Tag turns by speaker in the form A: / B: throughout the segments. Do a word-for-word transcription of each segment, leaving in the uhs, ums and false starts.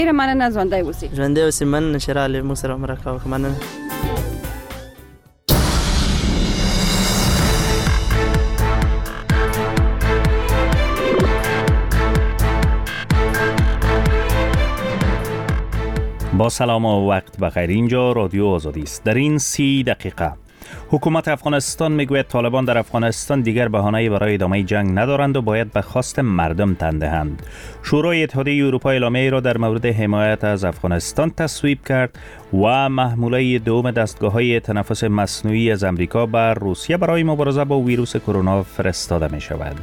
A: میره من نزونده وسی
B: زنده وسی من چرا علی موسر امریکا که من
C: با سلام و وقت بخیر. اینجا رادیو آزادی است. در این سی دقیقه حکومت افغانستان میگوید طالبان در افغانستان دیگر بهانه‌ای برای ادامه جنگ ندارند و باید به خواست مردم تن دهند. شورای اتحادیه اروپا اعلامیه‌ای را در مورد حمایت از افغانستان تصویب کرد و محموله دوم دستگاه‌های تنفس مصنوعی از امریکا بر روسیه برای مبارزه با ویروس کرونا فرستاده می‌شود.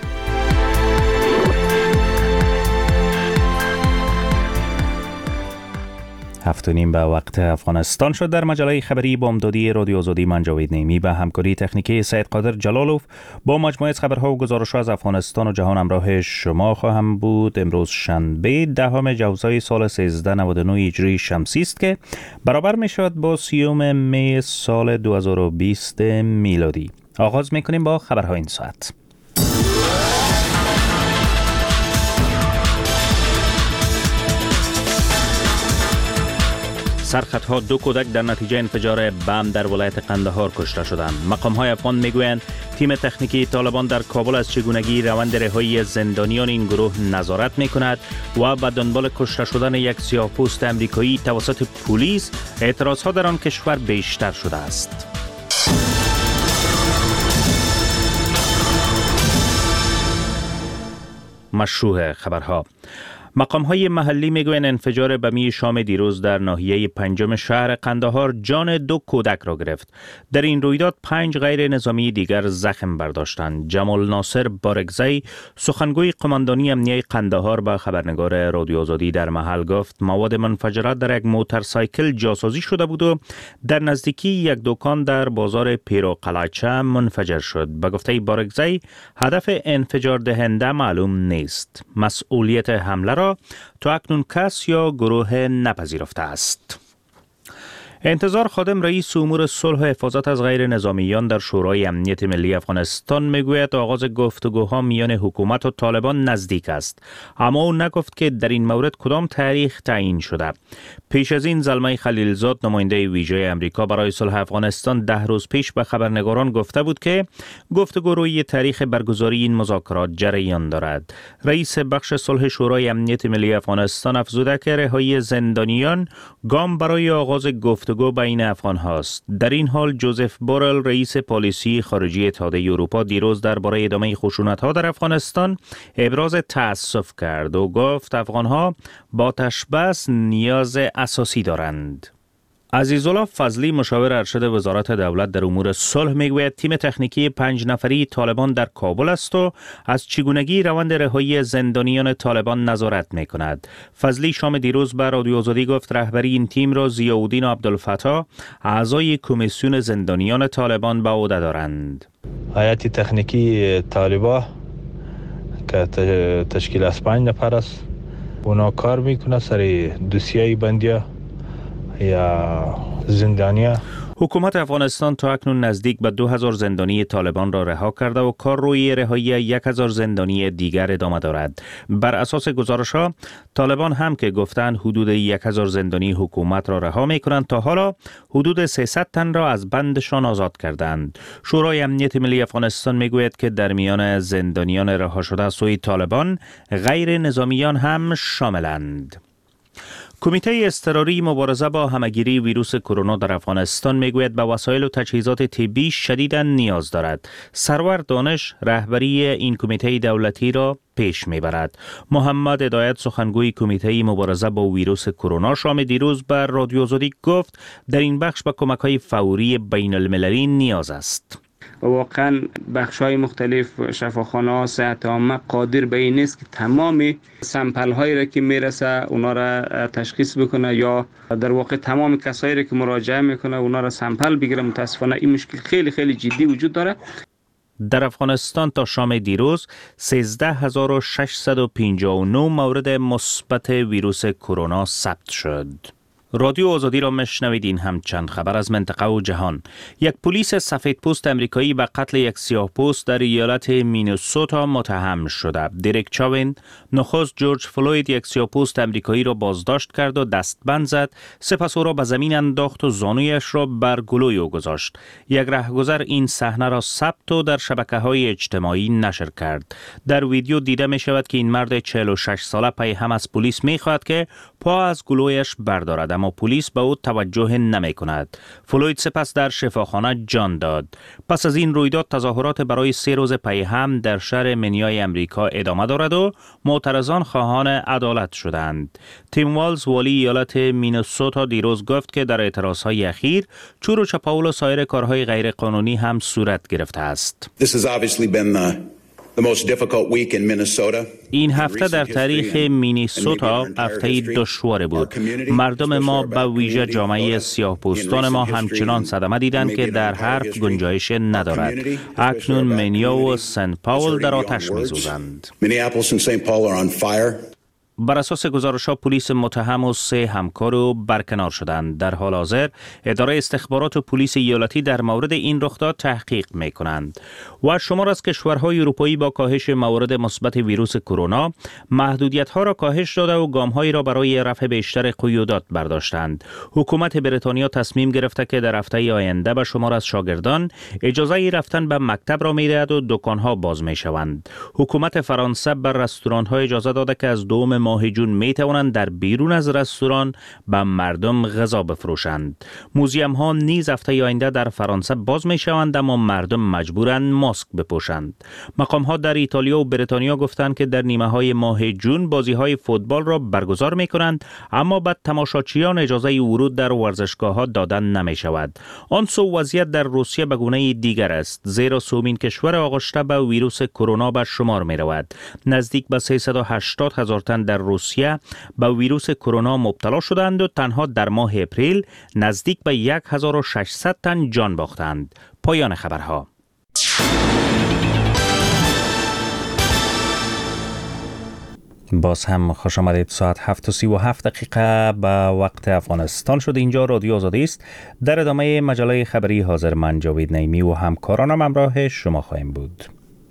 C: هفت و نیم به وقت افغانستان شد. در مجله خبری بامدادی رادیو آزادی من جاوید نیمی به همکاری تکنیکی سید قادر جلالوف با مجموعه از خبرها و گزارش‌ها از افغانستان و جهان همراه شما خواهم بود. امروز شنبه دهم جوزای سال سیزده نود و نه هجری شمسی است که برابر می‌شود با سیوم می سال دو هزار و بیست میلادی. آغاز می‌کنیم با خبرهای این ساعت. سرخطها دو کودک در نتیجه انفجار بم در ولایت قندهار کشته شدند. مقام‌های افغان میگویند تیم تکنیکی طالبان در کابل از چگونگی روند رهایی زندانیان این گروه نظارت میکند و به دنبال کشته شدن یک سیاه‌پوست آمریکایی توسط پلیس اعتراضها در آن کشور بیشتر شده است. مشروع خبرها. مقام‌های محلی میگویند انفجار بمی شام دیروز در ناحیه پنجم شهر قندهار جان دو کودک را گرفت. در این رویداد پنج غیر نظامی دیگر زخم برداشتند. جمال ناصر بارگزی سخنگوی قماندانی امنیه قندهار به خبرنگار رادیو آزادی در محل گفت مواد منفجره در یک موتورسایکل جاسازی شده بود و در نزدیکی یک دکان در بازار پیرو قلعچه منفجر شد. به گفته بارگزی هدف انفجار دهنده معلوم نیست. مسئولیت حمله را تا اکنون کس یا گروه نپذیرفته است. انتظار خادم رئیس امور صلح و حفاظت از غیر نظامیان در شورای امنیت ملی افغانستان میگوید آغاز گفتگوها میان حکومت و طالبان نزدیک است، اما او نگفت که در این مورد کدام تاریخ تعیین شده. پیش از این زلمه خلیلزاد نماینده ویژه امریکا برای صلح افغانستان ده روز پیش به خبرنگاران گفته بود که گفتگو روی تاریخ برگزاری این مذاکرات جریان دارد. رئیس بخش صلح شورای امنیت ملی افغانستان افزوده که رهایی زندانیان گام برای آغاز گفت گفتگو بین افغان هاست. در این حال جوزف بورل رئیس پالیسی خارجی اتحادیه اروپا دیروز درباره ادامه خشونت ها در افغانستان ابراز تأسف کرد و گفت افغان ها با تشبث نیاز اساسی دارند. عزیزالله فضلی مشاور ارشد وزارت دولت در امور صلح میگوید تیم تکنیکی پنج نفری طالبان در کابل است و از چگونگی روند رهایی زندانیان طالبان نظارت میکند. فضلی شام دیروز به رادیو آزادی گفت رهبری این تیم را ضیاءالدین عبدالفتاح اعضای کمیسیون زندانیان طالبان به عهده دارند.
D: هیئت تکنیکی طالبان که تشکیل از پنج نفر است اونا کار میکنه سر دوسیه بندیا یا زندانیا.
C: حکومت افغانستان تا اکنون نزدیک به دو هزار زندانی طالبان را رها کرده و کار روی رهایی یک هزار زندانی دیگر ادامه دارد. بر اساس گزارش‌ها طالبان هم که گفتند حدود یک هزار زندانی حکومت را رها می‌کنند تا حالا حدود سیصد تن را از بندشان آزاد کردند. شورای امنیت ملی افغانستان میگوید که در میان زندانیان رها شده از سوی طالبان غیر نظامیان هم شاملند. کمیته اضطراری مبارزه با همهگیری ویروس کرونا در افغانستان میگوید به وسایل و تجهیزات طبی شدیداً نیاز دارد. سرور دانش رهبری این کمیته دولتی را پیش میبرد. محمد هدایت سخنگوی کمیته مبارزه با ویروس کرونا شام دیروز بر رادیو آزادی گفت در این بخش به کمک‌های فوری بین المللی نیاز است.
E: و واقعا بخش‌های مختلف شفاخانه‌ها صحت عامه قادر به این نیست که تمام سمپل هایی را که میرسه اونا را تشخیص بکنه یا در واقع تمام کسایی را که مراجعه میکنه اونا را سمپل بگیره. متاسفانه این مشکل خیلی خیلی جدی وجود داره.
C: در افغانستان تا شام دیروز سیزده هزار و ششصد و پنجاه و نه مورد مثبت ویروس کرونا ثبت شد. رادیو آزادی را مشنویدین. هم چند خبر از منطقه و جهان. یک پلیس سفیدپوست امریکایی به قتل یک سیاه‌پوست در ایالت مینسوتا متهم شده. دریک چاوین نخست جورج فلوید یک سیاه‌پوست امریکایی را بازداشت کرد و دستبند زد، سپس او را به زمین انداخت و زانویش را بر گلوی او گذاشت. یک رهگذر این صحنه را ثبت و در شبکه‌های اجتماعی نشر کرد. در ویدیو دیده می شود که این مرد چهل و شش ساله پی هم از پلیس می خواهد که پا از گلویش بردارد، اما پلیس به او توجه نمی کند. فلوید سپس در شفاخانه جان داد. پس از این رویداد تظاهرات برای سه روز پی هم در شهر منیای امریکا ادامه دارد و معترضان خواهان عدالت شدند. تیم والز والی ایالت مینسوتا دیروز گفت که در اعتراضهای اخیر چور و چپاول و سایر کارهای غیر قانونی هم صورت گرفته است. این هفته در تاریخ مینیسوتا هفته دشوار بود. مردم ما به ویژه جامعه سیاه‌پوستان ما همچنان صدمه دیدند که در حرف گنجایش ندارد. اکنون منیا و سنت پاول در آتش می‌سوزند. بر اساس گزارش‌ها پلیس متهم و سه همکار او برکنار شدند. در حال حاضر اداره استخبارات و پلیس ایالتی در مورد این رخداد تحقیق می‌کنند. و شمار از کشورهای اروپایی با کاهش موارد مثبت ویروس کرونا محدودیت‌ها را کاهش داده و گام‌هایی را برای رفع بیشتر قیودات برداشتند. حکومت بریتانیا تصمیم گرفته که در هفته آینده به شمار از شاگردان اجازه رفتن به مکتب را می‌دهد و دکان‌ها باز می‌شوند. حکومت فرانسه بر رستوران‌ها اجازه داده که از دوم ماه جون می توانند در بیرون از رستوران به مردم غذا بفروشند. موزیم ها نیز هفته آینده در فرانسه باز می شوند، اما مردم مجبورند ماسک بپوشند. مقام ها در ایتالیا و بریتانیا گفتند که در نیمه های ماه جون بازی های فوتبال را برگزار می کنند، اما به تماشاچیان اجازه ورود در ورزشگاه ها دادن نمی شود. آن سو وضعیت در روسیه به گونه دیگر است، زیرا سومین کشور آغشته به ویروس کرونا به شمار می رود. نزدیک به سیصد و هشتاد هزار تن در روسیه به ویروس کرونا مبتلا شدند و تنها در ماه اپریل نزدیک به هزار و ششصد تن جان باختند. پایان خبرها. باز هم خوش آمدید. ساعت هفت و سی و هفت دقیقه به وقت افغانستان شد. اینجا رادیو آزادی است. در ادامه مجله خبری حاضر من جاوید نعیمی و همکارانم همراه شما خواهیم بود.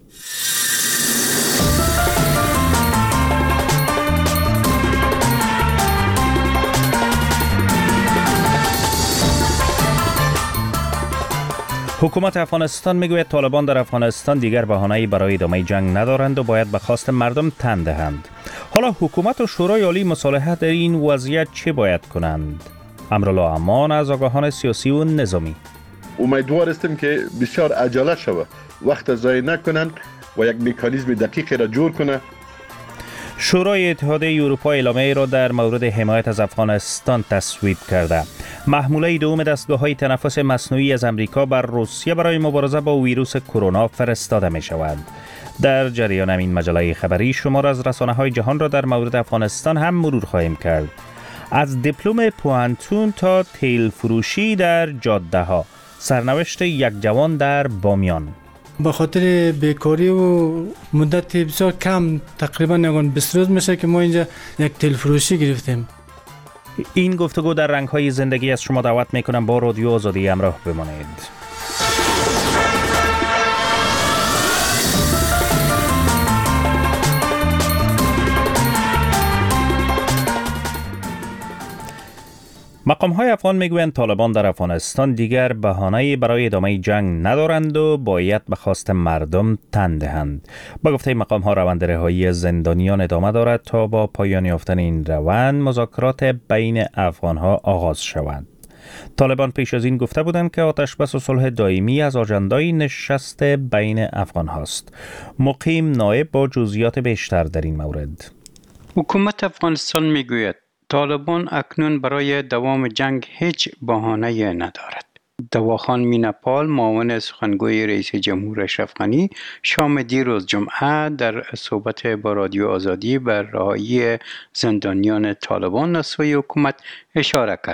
C: حکومت افغانستان میگوید طالبان در افغانستان دیگر بهانه‌ای برای ادامه جنگ ندارند و باید به خواست مردم تن دهند. حالا حکومت و شورای عالی مصالحه در این وضعیت چه باید کنند؟ امرالله امان از آگاهان سیاسی و نظامی:
A: امیدوار هستیم که بسیار عجله شود، وقت ضایع نکنند و یک مکانیزم دقیقی را جور کنند.
C: شورای اتحادیه اروپا اعلامیه را در مورد حمایت از افغانستان تصویب کرده. محموله دوم دستگاه‌های تنفس مصنوعی از امریکا بر روسیه برای مبارزه با ویروس کرونا فرستاده می شود. در جریان این مجله خبری شمار از رسانه‌های جهان را در مورد افغانستان هم مرور خواهیم کرد. از دیپلم پوهنتون تا تیل فروشی در جاده ها، سرنوشت یک جوان در بامیان.
F: به خاطر بیکاری و مدت بسیار کم، تقریبا نگون بیست روز میشه که ما اینجا یک تیل فروشی گرفتیم.
C: این گفتگو در رنگ‌های زندگی از شما دعوت میکنم با رادیو آزادی همراه بمانید. مقام‌های افغان میگویند طالبان در افغانستان دیگر بهانه‌ای برای ادامه جنگ ندارند و باید به خواست مردم تن دهند. با گفته مقام‌ها روند رهایی زندانیان ادامه دارد تا با پایان یافتن این روند مذاکرات بین افغان‌ها آغاز شود. طالبان پیش از این گفته بودند که آتشبس و صلح دائمی از آژاندای نشست بین افغان‌هاست. مقیم نایب با جزئیات بیشتر در این مورد:
G: حکومت افغانستان میگوید طالبان اکنون برای دوام جنگ هیچ بهانه‌ای ندارد. دواخان مینپال، معاون سخنگوی رئیس جمهور اشرف غنی، شام دیروز جمعه در صحبت با رادیو آزادی بر رهایی زندانیان طالبان از سوی حکومت اشاره کرد.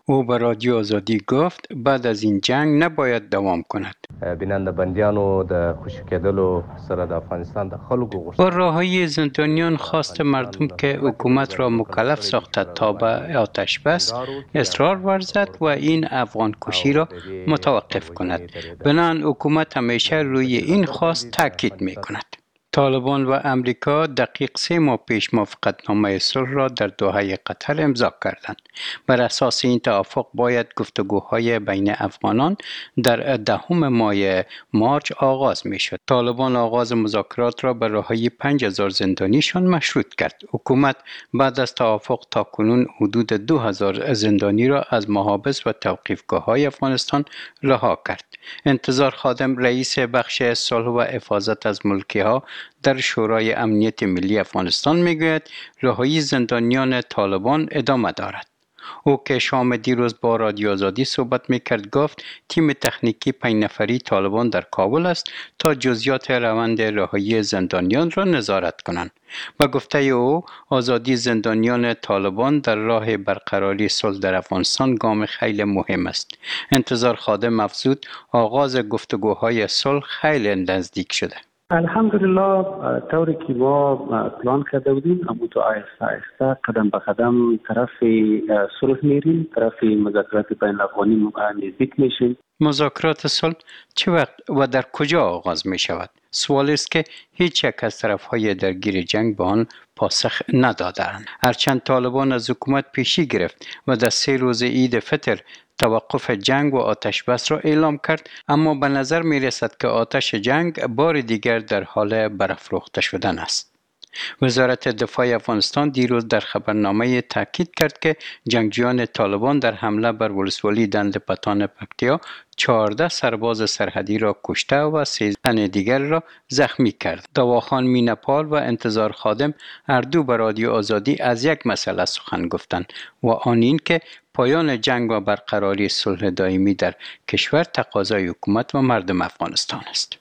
G: او به رادیو آزادی گفت بعد از این جنگ نباید دوام کند.
H: بیننده بندیانو د خوشی کېدلو سره د افغانستان د خلکو غوښتنه
G: با رهایی زندانیان خواست مردم که حکومت را مکلف ساخته تا به آتش بس اصرار ورزد و این افغان کشی را متوقف کند. بنابراین حکومت همیشه روی این خواست تاکید می کند. طالبان و امریکا دقیق سه ماه پیش موافقتنامه صلح را در دوحه قطر امضا کردند. بر اساس این توافق باید گفتگوهای بین افغانان در دهم ماه مارچ آغاز می شد. طالبان آغاز مذاکرات را به رهایی پنج هزار زندانیشان مشروط کرد. حکومت بعد از توافق تاکنون حدود دو هزار زندانی را از محابس و توقیفگاه‌های افغانستان رها کرد. انتظار خادم رئیس بخش صلح و حفاظت از ملکی‌ها در شورای امنیت ملی افغانستان میگوید رهایی زندانیان طالبان ادامه دارد. او که شام دیروز با رادیو آزادی صحبت میکرد گفت تیم تکنیکی پنج نفری طالبان در کابل است تا جزئیات روند رهایی زندانیان را نظارت کنند. با گفته او آزادی زندانیان طالبان در راه برقراری صلح در افغانستان گام خیلی مهم است. انتظار خادم افزود آغاز گفتگوهای صلح خیلی نزدیک شده.
I: الحمدلله طوری که ما پلان کرده بودیم اما تو آهسته آهسته قدم به قدم طرف صلح میریم، طرف مذاکرات بین الافغانی نزدیک میشیم.
G: مذاکرات صلح چه وقت و در کجا آغاز می شود؟ سوال است که هیچ یک از طرف‌های درگیر جنگ به آن پاسخ ندادند. هرچند طالبان از حکومت پیشی گرفت و در سه روز عید فطر توقف جنگ و آتش بس را اعلام کرد، اما به نظر می رسد که آتش جنگ بار دیگر در حال برافروخته شدن است. وزارت دفاع افغانستان دیروز در خبرنامه تاکید کرد که جنگجویان طالبان در حمله بر ولسوالی دند پتان پکتیا چهارده سرباز سرحدی را کشته و سیزده تن دیگر را زخمی کرد. دواخان مینپال و انتظار خادم هر دو به رادیو آزادی از یک مسئله سخن گفتند و آن این که پایان جنگ و برقراری صلح دائمی در کشور تقاضای حکومت و مردم افغانستان است.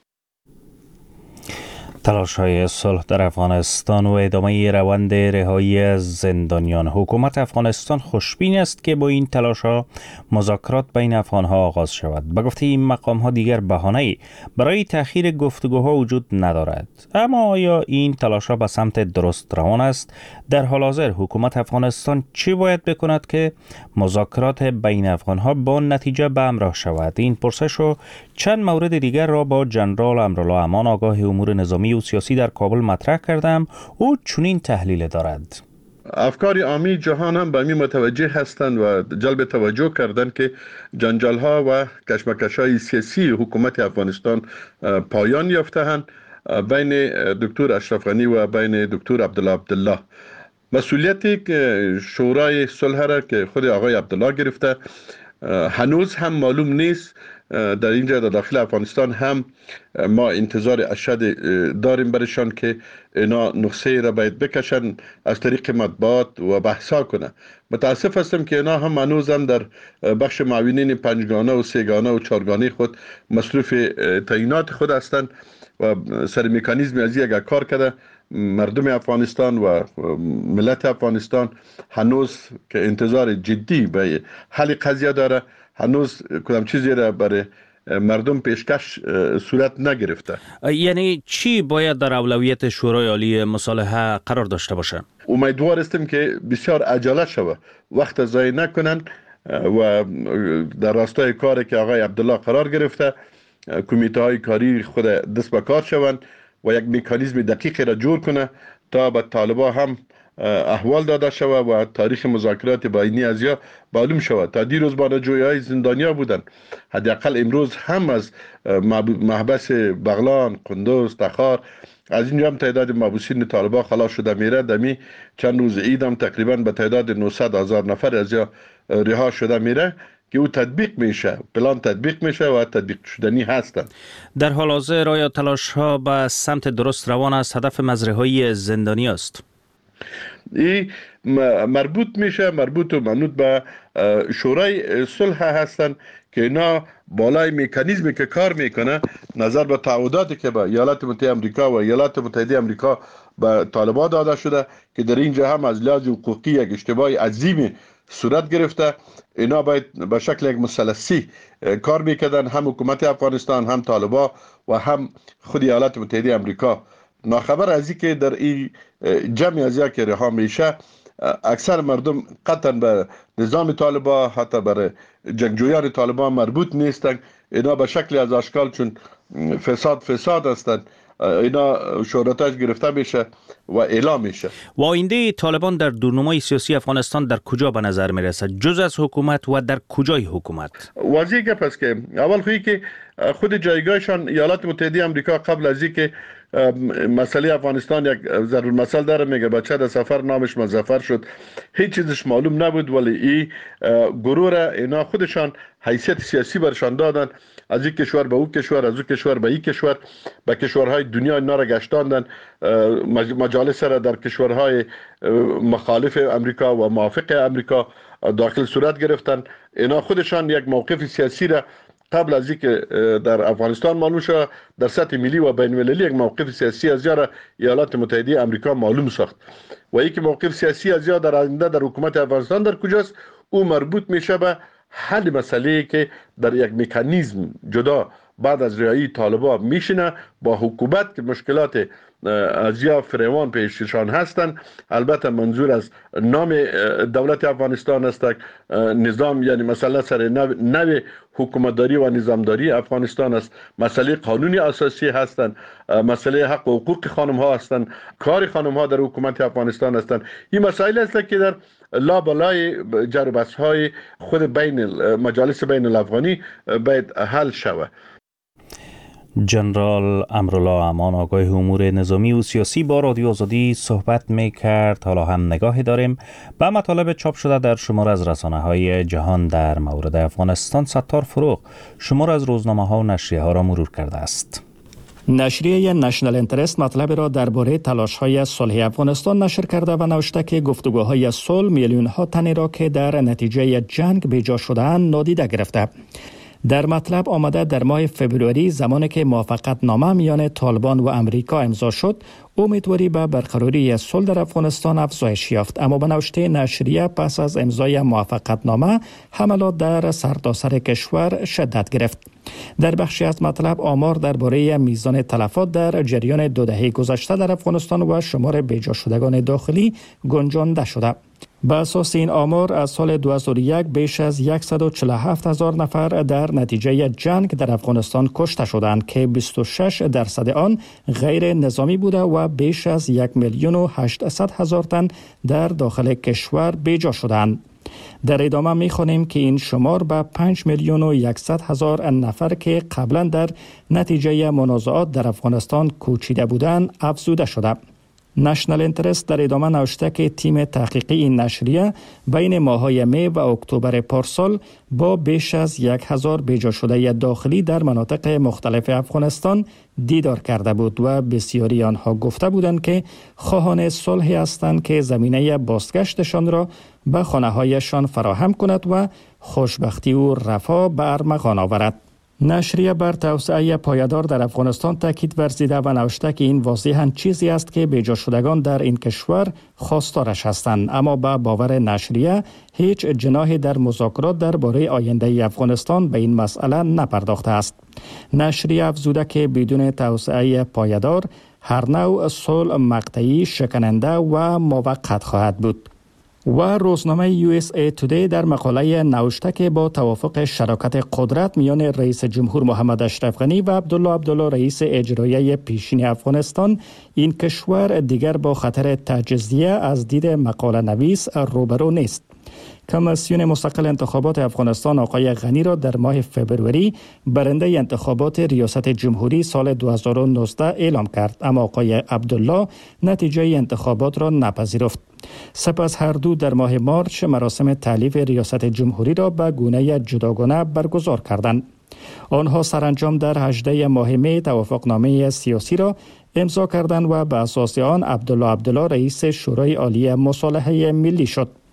C: تلاش‌های صلح در افغانستان و ادامه روند رهایی از زندانیان. حکومت افغانستان خوشبین است که با این تلاش‌ها مذاکرات بین افغان‌ها آغاز شود. به گفته این مقام‌ها دیگر بهانه‌ای برای تأخیر گفتگوها وجود ندارد. اما آیا این تلاش‌ها به سمت درست روان است؟ در حال حاضر حکومت افغانستان چی باید بکند که مذاکرات بین افغان‌ها با نتیجه به همراه شود؟ این پرسش و چند مورد دیگر را با جنرال امرالله امان آگاه امور نظامی و سیاسی در کابل مطرح کردم. او چنین تحلیل دارد.
A: افکار عامی جهان هم به می متوجه هستند و جلب توجه کردند که جنجال ها و کشمکش های سیاسی حکومت افغانستان پایان یافته‌اند بین دکتر اشرف غنی و بین دکتر عبدالله عبدالله. مسئولیتی که شورای صلح را که خود آقای عبدالله گرفته هنوز هم معلوم نیست. در اینجا در داخل افغانستان هم ما انتظار اشد داریم برشان که اینا نسخه را باید بکشن از طریق مطبوعات و بحثا کنه. متاسف هستم که اینا هم هنوز هم در بخش معاونین پنجگانه و سهگانه و چهارگانه خود مصروف تعیینات خود هستند و سر مکانیزم از یک کار کرده. مردم افغانستان و ملت افغانستان هنوز که انتظار جدی به حل قضیه داره، هنوز کدام چیزی را برای مردم پیشکش صورت نگرفته.
C: یعنی چی باید در اولویت شورای عالی مصالحه قرار داشته باشه؟
A: امیدوار هستیم که بسیار عجله شود، وقت ضایع نکنن و در راستای کاری که آقای عبدالله قرار گرفته کمیته های کاری خود دست به کار شوند و یک مکانیزم دقیقی را جور کنه تا به طالبان هم احوال داده شود و تاریخ مذاکرات بینی از یا معلوم شود. تا دیروز بانجوی های زندانیا بودن، حداقل امروز هم از محبس بغلان، قندوز، تخار از اینجا هم تعداد محبوسین طالبان خلاص شده میره. دمی چند روز عید هم تقریبا به تعداد نهصد هزار نفر از یا رها شده میره که او تطبیق میشه، پلان تطبیق میشه و تطبیق شدنی هستند.
C: در حال حاضر آیا تلاش ها به سمت درست روان است؟ هدف مزرعه‌های زندانی است؟
A: این مربوط میشه مربوط و منوط به شورای صلح هستند که اینا بالای مکانیزمی که کار میکنه نظر به تعهداتی که به ایالات متحده آمریکا و ایالات متحده آمریکا به طالبان داده شده که در اینجا هم از لحاظ حقوقی یک اشتباه عظیمی صورت گرفته. اینا باید به شکل یک مثلثی کار میکردن، هم حکومت افغانستان، هم طالبان و هم خود ایالات متحده آمریکا. ناخبر از این که در این جمع از که رها میشه اکثر مردم قطعا به نظام طالبان حتی برای جنگجویان طالبان مربوط نیستند. اینا به شکل از اشکال چون فساد فساد هستند اینا شهرتش گرفته میشه و اعلام میشه.
C: و آینده طالبان در دورنمای سیاسی افغانستان در کجا به نظر میرسد؟ جز از حکومت و در کجای حکومت؟
A: واضح گپ است که اول خویی که خود جایگاهشان ایالات متحده آمریکا قبل از اینکه مسئله افغانستان یک ضرور مسئله داره میگه بچه در سفر نامش مظفر شد، هیچ چیزش معلوم نبود، ولی این گروه را اینا خودشان حیثیت سیاسی برشان دادن، از این کشور به او کشور، از او کشور به این کشور، به کشورهای دنیا اینا را گشتاندن، مجالس را در کشورهای مخالف امریکا و موافق امریکا داخل صورت گرفتن. اینا خودشان یک موقف سیاسی را قبل از اینکه در افغانستان معلوم شد در سطح ملی و بین المللی یک موقف سیاسی از یار ایالات متحده آمریکا معلوم ساخت و اینکه موقف سیاسی از یار در آینده در حکومت افغانستان در کجاست، او مربوط میشه به حل مسئله که در یک مکانیزم جدا بعد از رهایی طالبان میشینه با حکومت که مشکلات از یا فریوان پیششان هستند. البته منظور از نام دولت افغانستان است نظام، یعنی مثلا سر نو حکومتداری و نظامداری افغانستان است، مسئله قانونی اساسی هستند، مسئله حق و حقوق خانم ها هستند، کار خانم ها در حکومت افغانستان هستند. این مسائل است که در لابلای جربس های خود بین مجالس بین الافغانی باید حل شود.
C: جنرال امرالله امان آگاه امور نظامی و سیاسی با رادیو آزادی صحبت می کرد. حالا هم نگاهی داریم به مطالب چاپ شده در شمار از رسانه های جهان در مورد افغانستان. ستار فروغ شمار از روزنامه ها و نشریه ها را مرور کرده است.
J: نشریه نشنل انترست مطلب را درباره تلاش‌های صلح افغانستان نشر کرده و نوشته که گفتگوهای صلح میلیون ها تنی را که در نتیجه جنگ بیجا شده‌اند نادیده گرفته. در مطلب آمده در ماه فبروری زمانی که موافقت نامه میان طالبان و امریکا امضا شد، امیدواری به برقراری صلح در افغانستان افزایش یافت، اما به نوشته نشریه پس از امضای موافقت نامه حملات در سرتاسر کشور شدت گرفت. در بخشی از مطلب آمار درباره میزان تلفات در جریان دو دهه گذشته در افغانستان و شمار بیجا شدگان داخلی گنجانده شده. به اساس این آمار از سال دو هزار و یک بیش از صد و چهل و هفت هزار نفر در نتیجه جنگ در افغانستان کشته شدند که بیست و شش درصد آن غیر نظامی بوده و بیش از یک میلیون و هشتصد هزار تن در داخل کشور بیجا شدند. در ادامه می‌خوانیم که این شمار به پنج میلیون و صد هزار نفر که قبلا در نتیجه منازعات در افغانستان کوچیده بودند افزوده شده. نشنل انترست در ادامه نوشته که تیم تحقیقی این نشریه بین ماه‌های می و اکتبر پارسال با بیش از یک هزار بیجا شده داخلی در مناطق مختلف افغانستان دیدار کرده بود و بسیاری آنها گفته بودند که خواهان صلح هستند که زمینه بازگشتشان را به خانه‌هایشان فراهم کند و خوشبختی و رفاه به ارمغان آورد. نشریه بر توسعه پایدار در افغانستان تاکید ورزیده و نوشته که این واضحاً چیزی است که بیجا شدگان در این کشور خواستارش هستند، اما با باور نشریه هیچ جناحی در مذاکرات درباره آینده افغانستان به این مسئله نپرداخته است. نشریه افزوده که بدون توسعه پایدار هر نوع صلح مقطعی، شکننده و موقت خواهد بود. و روزنامه یو اس ای تودی در مقاله نوشته که با توافق شراکت قدرت میان رئیس جمهور محمد اشرف غنی و عبدالله عبدالله رئیس اجرایی پیشین افغانستان، این کشور دیگر با خطر تجزیه از دید مقاله نویس روبرو نیست. کمیسیون مستقل انتخابات افغانستان آقای غنی را در ماه فبروری برنده انتخابات ریاست جمهوری سال دو هزار و نوزده اعلام کرد، اما آقای عبدالله نتیجه انتخابات را نپذیرفت. سپس هر دو در ماه مارچ مراسم تالیف ریاست جمهوری را به گونه جداگانه برگزار کردند. آنها سرانجام در هجدهم ماه می توافقنامه سیاسی را امضا کردند و به اساس آن عبدالله عبدالله رئیس شورای عالی مصالحه ملی شد.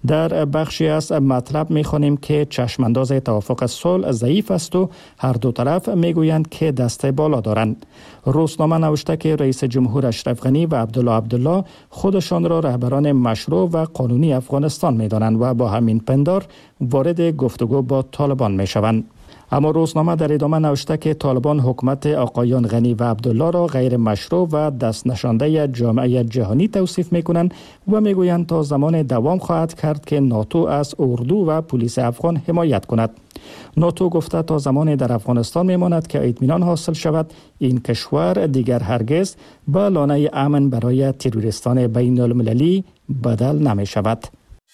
J: در بخشی از مطلب می‌خوانیم که چشمانداز توافق صلح ضعیف است و هر دو طرف میگویند که دست بالا دارند. روزنامه نوشته که رئیس جمهور اشرف غنی و عبدالله عبدالله خودشان را رهبران مشروع و قانونی افغانستان می‌دانند و با همین پندار وارد گفتگو با طالبان می‌شوند. اما روزنامه در ادامه نوشته که طالبان حکومت آقایان غنی و عبدالله را غیر مشروع و دست نشانده جامعه جهانی توصیف می‌کنند و می‌گویند تا زمان دوام خواهد کرد که ناتو از اردو و پلیس افغان حمایت کند. ناتو گفته تا زمان در افغانستان میماند که اطمینان حاصل شود این کشور دیگر هرگز به لانه امن برای تروریستان بین المللی بدل نمی شود.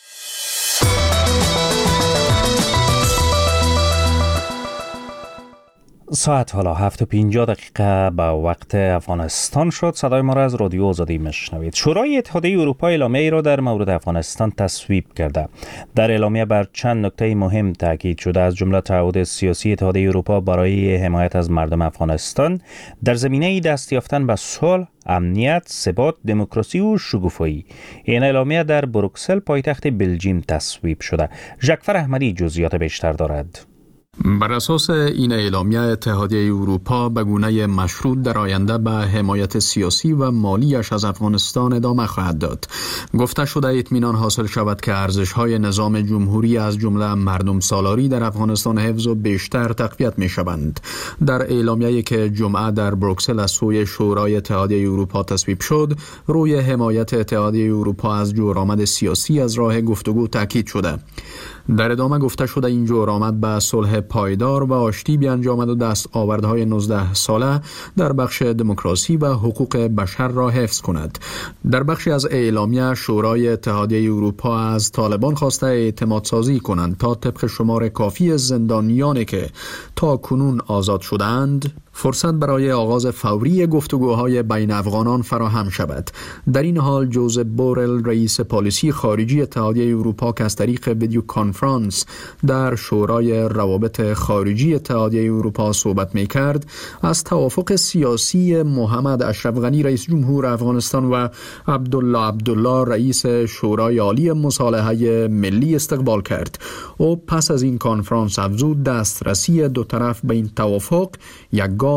C: ساعت حالا هفت و پنجاه دقیقه به وقت افغانستان شد. صدای ما را از رادیو آزادی میشنوید. شورای اتحادیه اروپا اعلامیه ای را در مورد افغانستان تصویب کرده. در اعلامیه بر چند نکته مهم تاکید شده، از جمله تعهد سیاسی اتحادیه اروپا برای حمایت از مردم افغانستان در زمینه دست یافتن به صلح، امنیت، ثبات، دموکراسی و شکوفایی. این اعلامیه در بروکسل پایتخت بلژیم تصویب شده. ژکفر احمدی جزئیات بیشتر دارد.
K: بر اساس این اعلامیه اتحادیه اروپا به گونه مشروط در آینده به حمایت سیاسی و مالیش از افغانستان ادامه خواهد داد. گفته شده اطمینان حاصل شود که ارزش‌های نظام جمهوری از جمله مردم سالاری در افغانستان حفظ و بیشتر تقویت می‌شوند. در اعلامیه‌ای که جمعه در بروکسل از سوی شورای اتحادیه اروپا تصویب شد، روی حمایت اتحادیه اروپا از جورآمد سیاسی از راه گفتگو تاکید شده. در ادامه گفته شده این جورآمد به صلح پایدار و آشتی بیانجامد و دستاوردهای نوزده ساله در بخش دموکراسی و حقوق بشر را حفظ کند. در بخشی از اعلامیه شورای اتحادیه اروپا از طالبان خواسته اعتماد سازی کنند تا طبق شمار کافی زندانیانی که تا کنون آزاد شدند فرصت برای آغاز فوری گفتگوهای بین افغانان فراهم شود. در این حال جوزف بورل رئیس پالیسی خارجی اتحادیه اروپا که از طریق ویدیو کانفرانس در شورای روابط خارجی اتحادیه اروپا صحبت می کرد، از توافق سیاسی محمد اشرف غنی رئیس جمهور افغانستان و عبدالله عبدالله رئیس شورای عالی مصالحه ملی استقبال کرد. او پس از این کنفرانس افزود دسترسی دو طرف به این توافق یک گام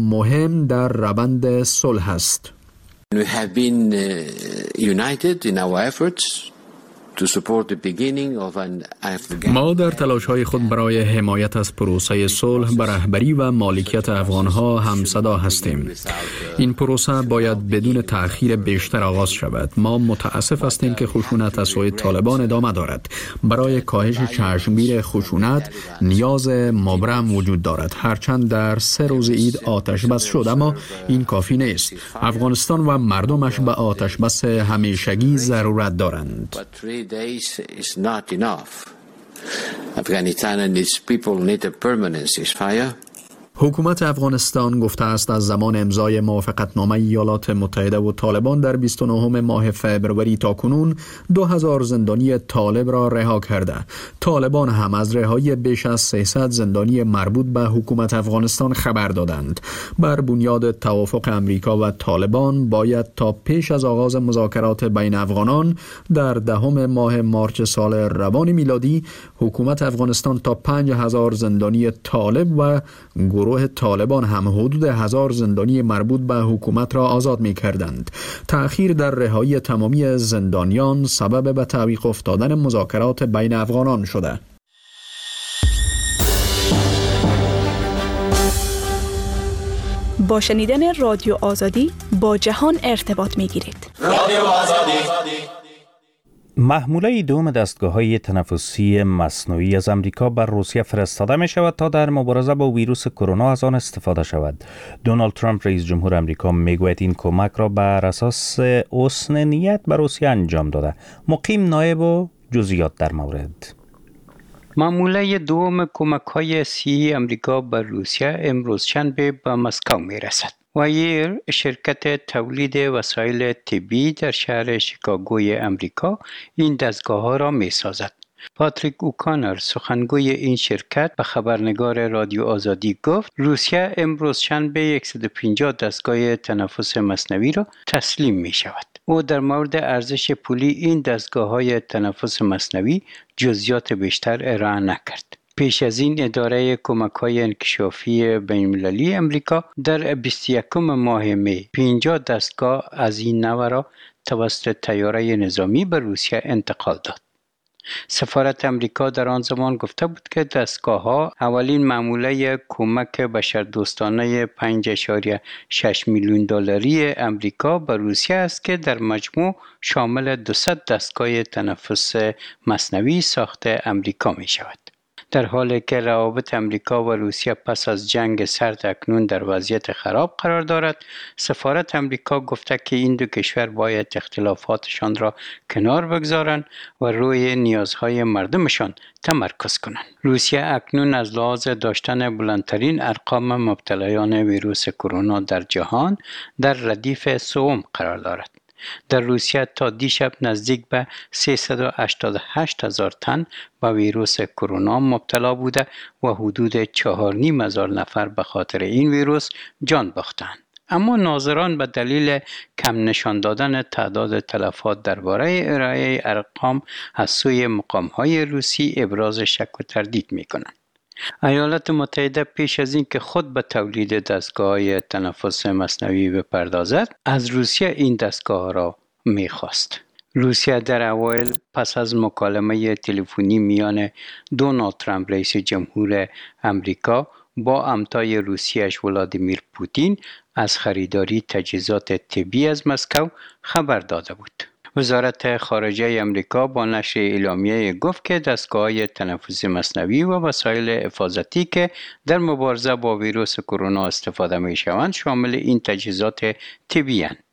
K: مهم در روند صلح است.
L: We have been uh, united in our efforts to support the beginning of an Afghan.
K: ما در تلاش‌های خود برای حمایت از پروسه صلح به رهبری و مالکیت افغان‌ها همصدا هستیم. این پروسه باید بدون تأخیر بیشتر آغاز شود. ما متاسف هستیم که خشونت از سوی طالبان ادامه دارد. برای کاهش چشمگیر خشونت نیاز مبرم وجود دارد. هرچند در سه روز عید آتش بس شد، اما این کافی نیست. افغانستان و مردمش به آتش بس همیشگی ضرورت دارند.
L: days is not enough. Afghanistan and its people need a permanent ceasefire.
K: حکومت افغانستان گفته است از زمان امضای موافقتنامه ایالات متحده و طالبان در بیست و نهم ماه فبروری تا کنون دو هزار زندانی طالب را رها کرده. طالبان هم از رهایی بیش از سیصد زندانی مربوط به حکومت افغانستان خبر دادند. بر بنیاد توافق امریکا و طالبان باید تا پیش از آغاز مذاکرات بین افغانان در دهم ماه مارچ سال روان میلادی حکومت افغانستان تا پنج هزار زندانی طالب و گروه طالبان هم حدود هزار زندانی مربوط به حکومت را آزاد می کردند. تأخیر در رهایی تمامی زندانیان سبب به تعویق افتادن مذاکرات بین افغانان شده.
M: با شنیدن رادیو آزادی با جهان ارتباط می گیرید.
C: رادیو آزادی. محموله دوم دستگاه‌های تنفسی مصنوعی از امریکا بر روسیه فرستاده می شود تا در مبارزه با ویروس کرونا از آن استفاده شود. دونالد ترامپ رئیس جمهور امریکا می گوید این کمک را بر اساس حسن نیت به روسیه انجام داده. مقیم نایب و جزئیات در مورد.
G: محموله دوم کمک‌های صحی امریکا بر روسیه امروز شنبه به مسکو می رسد. وایر شرکت تولید وسایل طبی در شهر شیکاگوی امریکا این دستگاه ها را می سازد. پاتریک اوکانر سخنگوی این شرکت به خبرنگار رادیو آزادی گفت روسیه امروز شنبه صد و پنجاه دستگاه تنفس مصنوعی را تسلیم می شود. او در مورد ارزش پولی این دستگاه‌های تنفس مصنوعی جزئیات بیشتر ارائه نکرد. پیش از این اداره کمک‌های انکشافی بین‌المللی امریکا در بیست و یکم ماه می پنجاه دستگاه از این نوع را توسط طیاره نظامی به روسیه انتقال داد. سفارت امریکا در آن زمان گفته بود که دستگاه‌ها اولین معامله کمک بشردوستانه پنج اشاریه شش میلیون دلاری امریکا به روسیه است که در مجموع شامل دویست دستگاه تنفس مصنوعی ساخت امریکا می شود. در حالی که روابط امریکا و روسیه پس از جنگ سرد اکنون در وضعیت خراب قرار دارد، سفارت امریکا گفته که این دو کشور باید اختلافاتشان را کنار بگذارند و روی نیازهای مردمشان تمرکز کنند. روسیه اکنون از لحاظ داشتن بلندترین ارقام مبتلایان ویروس کرونا در جهان در ردیف سوم قرار دارد. در روسیه تا دیشب نزدیک به سیصد و هشتاد و هشت هزار تن به ویروس کرونا مبتلا بوده و حدود چهار و نیم هزار نفر به خاطر این ویروس جان باختند. اما ناظران به دلیل کم نشان دادن تعداد تلفات درباره ارائه ارقام از سوی مقام‌های روسی ابراز شک و تردید می‌کنند. ایالات متحده پیش از این که خود به تولید دستگاه تنفس مصنوعی بپردازد، از روسیه این دستگاه را می‌خواست. روسیه در اوایل پس از مکالمه تلفنی میان دونالد ترامپ رئیس جمهور امریکا با همتای روسیه‌اش ولادیمیر پوتین از خریداری تجهیزات طبی از مسکو خبر داده بود. وزارت خارجه امریکا با نشر اعلامیه گفت که دستگاه‌های تنفس مصنوعی و وسایل حفاظتی که در مبارزه با ویروس کرونا استفاده می‌شوند شامل این تجهیزات طبی اند.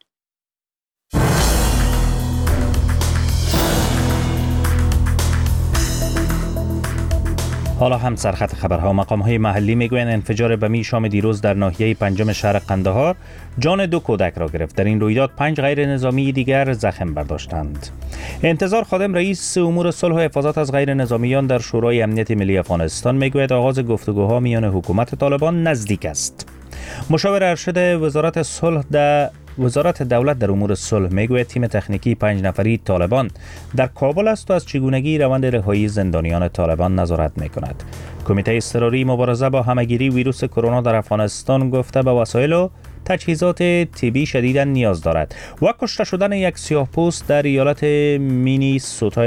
C: حالا هم سرخط خبرها. مقام‌های محلی میگویند انفجار بمی شام دیروز در ناحیه پنجم شهر قندهار جان دو کودک را گرفت. در این رویداد پنج غیر نظامی دیگر زخم برداشتند. انتظار خادم رئیس امور صلح و حفاظت از غیر نظامیان در شورای امنیت ملی افغانستان میگوید آغاز گفتگوها میان حکومت طالبان نزدیک است. مشاور ارشد وزارت صلح در وزارت دولت در امور صلح میگوید تیم تکنیکی پنج نفری طالبان در کابل است و از چگونگی روند رهایی زندانیان طالبان نظارت میکند. کمیته اضطراری مبارزه با همهگیری ویروس کرونا در افغانستان گفته به وسایل و تجهیزات طبی شدیداً نیاز دارد. و کشته شدن یک سیاه‌پوست در ایالت مینیسوتا